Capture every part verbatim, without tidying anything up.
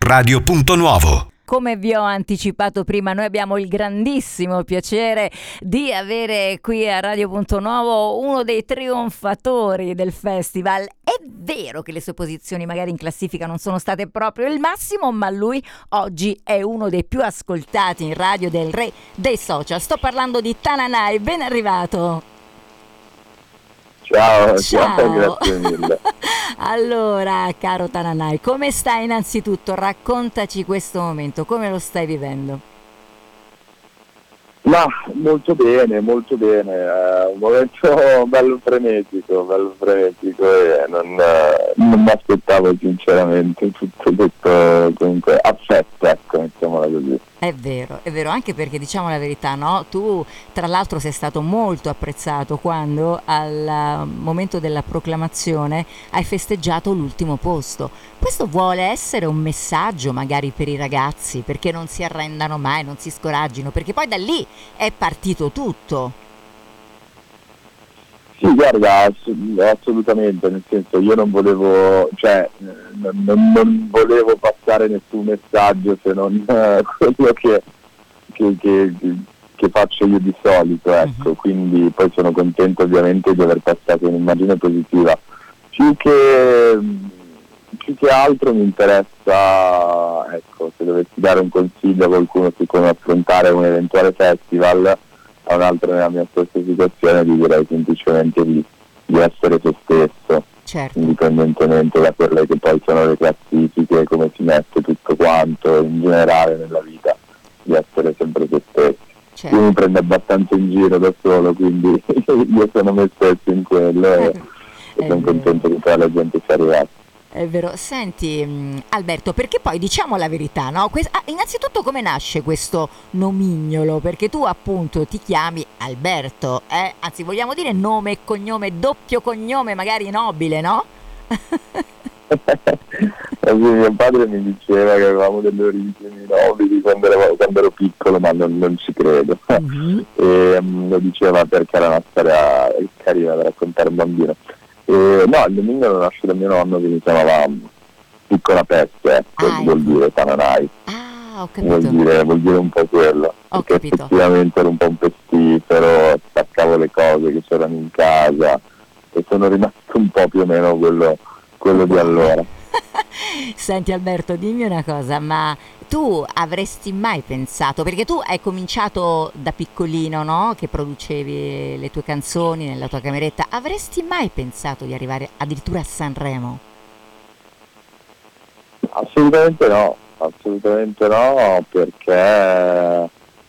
Radio Punto Nuovo. Come vi ho anticipato prima, noi abbiamo il grandissimo piacere di avere qui a Radio Punto Nuovo uno dei trionfatori del festival. È vero che le sue posizioni magari in classifica non sono state proprio il massimo, ma lui oggi è uno dei più ascoltati in radio, del re dei social. Sto parlando di Tananai, ben arrivato. Ciao, ciao, ciao, grazie mille. Allora, caro Tananai, come stai innanzitutto? Raccontaci questo momento, come lo stai vivendo? Ma molto bene, molto bene, è un momento bello frenetico, bello frenetico e non, non mi aspettavo sinceramente tutto questo comunque affetto, ecco, mettiamola così. È vero, è vero, anche perché diciamo la verità, no? Tu tra l'altro sei stato molto apprezzato quando al momento della proclamazione hai festeggiato l'ultimo posto. Questo vuole essere un messaggio magari per i ragazzi, perché non si arrendano mai, non si scoraggino, perché poi da lì è partito tutto. Sì, guarda, ass- assolutamente, nel senso io non volevo, cioè non, non- non volevo passare nessun messaggio se non eh, quello che, che, che- che faccio io di solito, ecco, Mhm. quindi poi sono contento ovviamente di aver passato un'immagine positiva. Più che, più che altro mi interessa, ecco, se dovessi dare un consiglio a qualcuno su come affrontare un eventuale festival, a un altro nella mia stessa situazione, gli direi semplicemente di, di essere se stesso, Certo, indipendentemente da quelle che poi sono le classifiche, come si mette tutto quanto, in generale nella vita, di essere sempre se stessi. Io certo. mi prendo abbastanza in giro da solo, quindi io sono me stesso in quello e, e È sono vero. contento che poi la gente sia arrivata. È vero, senti mh, Alberto, perché poi diciamo la verità, no? Que- ah, innanzitutto come nasce questo nomignolo? Perché tu appunto ti chiami Alberto, eh? Anzi vogliamo dire nome e cognome, doppio cognome magari nobile, no? Eh, mio padre mi diceva che avevamo delle origini nobili quando ero, quando ero piccolo, ma non, non ci credo. Mhm. E mm, lo diceva perché era una storia carina da raccontare a un bambino. E, no, il nomignolo nasce da mio nonno che mi chiamava mm, Piccola Peste, ecco, Ah, vuol ecco. dire Tananai, Ah, ho vuol capito. dire, vuol dire un po' quello, Ho perché capito. effettivamente ero un po' un pestifero, staccavo le cose che c'erano in casa e sono rimasto un po' più o meno quello, quello di allora. Senti Alberto, dimmi una cosa, ma tu avresti mai pensato, perché tu hai cominciato da piccolino, no? Che producevi le tue canzoni nella tua cameretta, avresti mai pensato di arrivare addirittura a Sanremo? Assolutamente no, assolutamente no, perché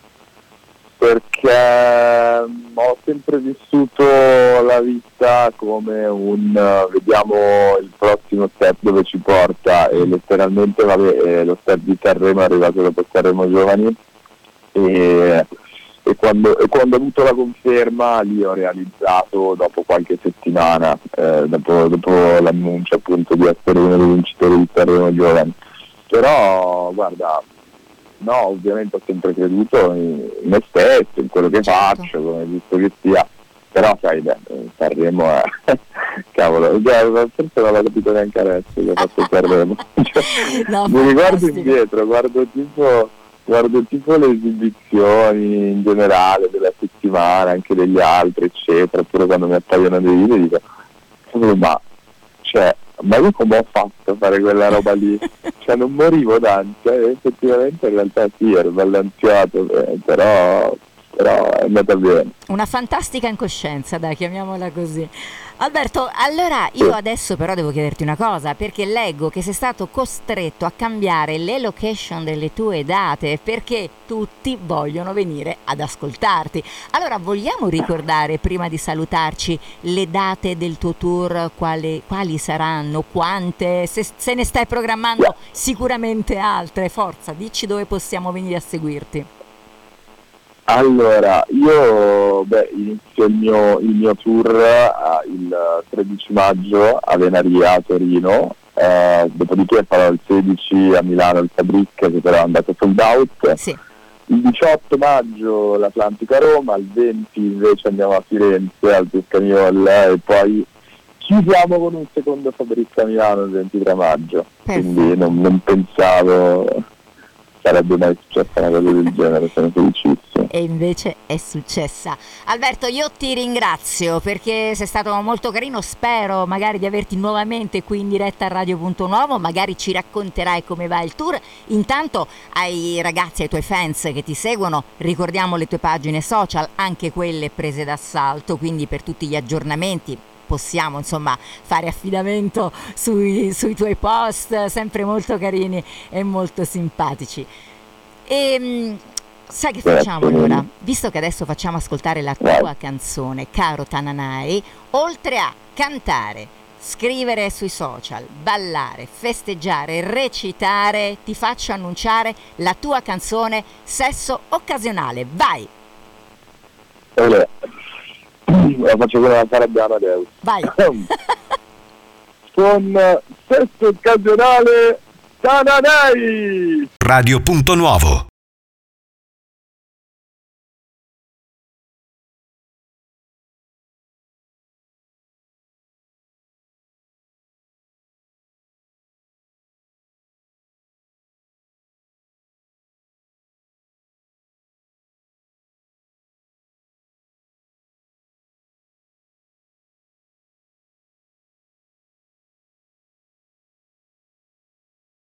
perché ho sempre vissuto la vita come un eh, vediamo il prossimo step dove ci porta e letteralmente vabbè, eh, lo step di Sanremo è arrivato dopo Sanremo Giovani e, e, quando, e quando ho avuto la conferma lì ho realizzato dopo qualche settimana, eh, dopo, dopo l'annuncio appunto di essere uno dei vincitori di Sanremo Giovani. Però guarda, no, ovviamente ho sempre creduto in in me stesso, in quello che Certo. faccio, come giusto che sia, però sai, beh, Sanremo è cavolo, già, forse non l'ho capito neanche adesso che ho fatto Sanremo. Cioè, No, mi riguardo fantastico. indietro, guardo tipo, guardo tipo le esibizioni in generale della settimana, anche degli altri, eccetera, oppure quando mi appaiono dei video dico, "Cavolo, ma cioè, ma io come ho fatto a fare quella roba lì? Cioè non morivo d'ansia e effettivamente in realtà sì, ero bello ansiato, eh, però, però è andata bene. Una fantastica incoscienza, dai, chiamiamola così. Alberto, allora io Sì. adesso però devo chiederti una cosa, perché leggo che sei stato costretto a cambiare le location delle tue date perché tutti vogliono venire ad ascoltarti. Allora, vogliamo ricordare, prima di salutarci, le date del tuo tour, quali, quali saranno, quante, se, se ne stai programmando sicuramente altre. Forza, dici dove possiamo venire a seguirti. Allora, io beh, inizio il mio, il mio tour eh, il tredici maggio a Venaria, a Torino, eh, dopodiché farò il sedici a Milano il Fabric, che però è andato sold out. Sì. Il diciotto maggio l'Atlantica a Roma, il venti invece andiamo a Firenze al Tuscaniol e poi ci siamo con un secondo Fabrizio Milano il ventitré maggio, Perfetto. quindi non, non pensavo sarebbe mai successa una cosa del genere, sono felicissimo. E invece è successa. Alberto, io ti ringrazio perché sei stato molto carino, spero magari di averti nuovamente qui in diretta a Radio Punto Nuovo, magari ci racconterai come va il tour. Intanto ai ragazzi, ai tuoi fans che ti seguono, ricordiamo le tue pagine social, anche quelle prese d'assalto, quindi per tutti gli aggiornamenti possiamo insomma fare affidamento sui, sui tuoi post, sempre molto carini e molto simpatici. E sai che facciamo allora? Visto che adesso facciamo ascoltare la tua canzone, caro Tananai, oltre a cantare, scrivere sui social, ballare, festeggiare, recitare, ti faccio annunciare la tua canzone Sesso Occasionale. Vai! Allora, la faccio come la Fabiana Deus. Vai! Con Sesso Occasionale Tananai! Radio Punto Nuovo.